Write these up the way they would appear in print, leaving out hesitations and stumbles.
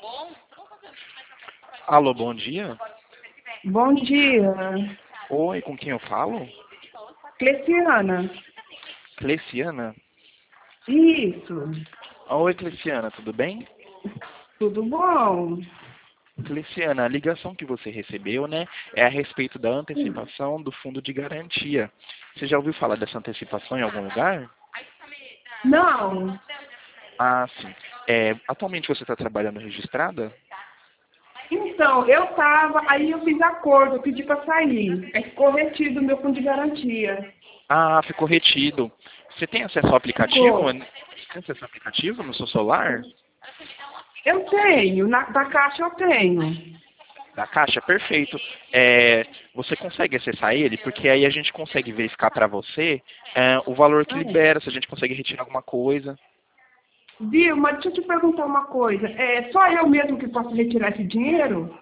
Alô, bom dia. Bom dia, Oi, com quem eu falo? Cleciana. Cleciana? Isso, Oi, Cleciana, tudo bem? tudo bom? Cleciana, a ligação que você recebeu, né, é a respeito da antecipação do fundo de garantia. Você já ouviu falar dessa antecipação em algum lugar? Não, Ah, sim. Atualmente você está trabalhando registrada? então, eu tava, aí eu fiz acordo, eu pedi para sair. Aí ficou retido o meu fundo de garantia. Ah, ficou retido. Você tem acesso ao aplicativo? Ficou. Tem acesso ao aplicativo no seu celular? Eu tenho, da Caixa eu tenho. Da Caixa? Perfeito. Você consegue acessar ele? Porque aí a gente consegue verificar para você o valor que Ah, libera, se a gente consegue retirar alguma coisa. viu, mas deixa eu te perguntar uma coisa. É só eu mesmo que posso retirar esse dinheiro?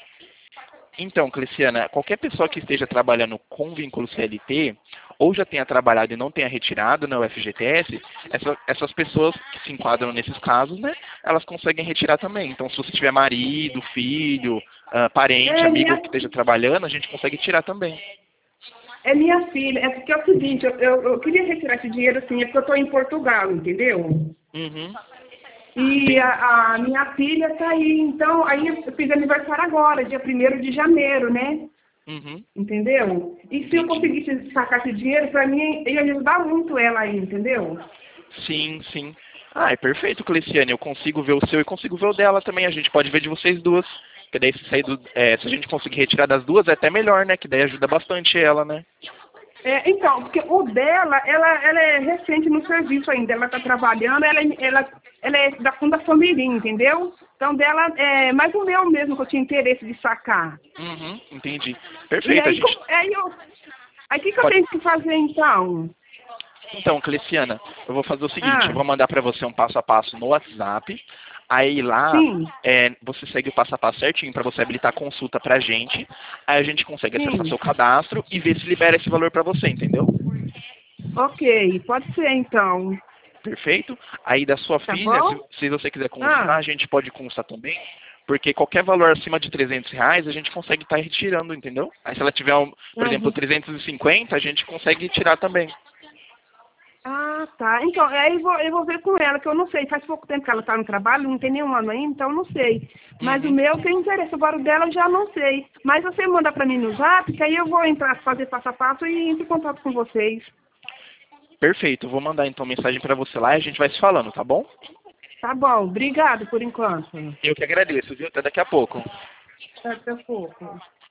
Então, Cleciana, qualquer pessoa que esteja trabalhando com vínculo CLT, ou já tenha trabalhado e não tenha retirado na UFGTS, essas pessoas que se enquadram nesses casos, né, elas conseguem retirar também. Então, se você tiver marido, filho, parente, É amigo que minha, esteja trabalhando, a gente consegue tirar também. é minha filha. É porque é o seguinte, eu queria retirar esse dinheiro assim, é porque eu estou em Portugal, entendeu? Uhum. E Entendi. a minha filha está aí, então, aí eu fiz aniversário agora, dia 1º de janeiro, né? Uhum. Entendeu? E se eu Entendi. conseguisse sacar esse dinheiro, para mim ia ajudar muito ela aí, entendeu? Sim, sim. Ah, é perfeito, Cleciane. Eu consigo ver o seu e consigo ver o dela também. A gente pode ver de vocês duas. Porque daí se a gente conseguir retirar das duas é até melhor, né? Que daí ajuda bastante ela, né? É, então, porque o dela, ela é recente no serviço ainda, ela está trabalhando, ela é da Fundação Mirim, entendeu? Então dela é mais o meu mesmo que eu tinha interesse de sacar. Uhum, entendi. E Perfeito, a aí, gente aí o que eu pode. tenho que fazer então? Então, Cleciana, eu vou fazer o seguinte, eu Ah, vou mandar para você um passo a passo no WhatsApp. Aí lá sim, você segue o passo a passo certinho para você habilitar a consulta pra gente. Aí a gente consegue acessar sim. seu cadastro e ver se libera esse valor para você, entendeu? Ok, pode ser então. Perfeito? Aí da sua Tá filha, se, bom? se você quiser constar, Ah, a gente pode constar também, porque qualquer valor acima de R$ 300 a gente consegue estar retirando, entendeu? Aí se ela tiver, por exemplo, aham. 350, a gente consegue tirar também. Ah, tá. Então, aí eu vou ver com ela, que eu não sei. Faz pouco tempo que ela está no trabalho, não tem nenhum ano ainda, então eu não sei. Mas o Uhum. meu tem interesse, agora o dela eu já não sei. Mas você manda para mim no zap, que aí eu vou entrar, fazer passo a passo e entro em contato com vocês. Perfeito, vou mandar então mensagem para você lá e a gente vai se falando, tá bom? Tá bom, obrigado por enquanto. Eu que agradeço, viu? Até daqui a pouco. Até pouco.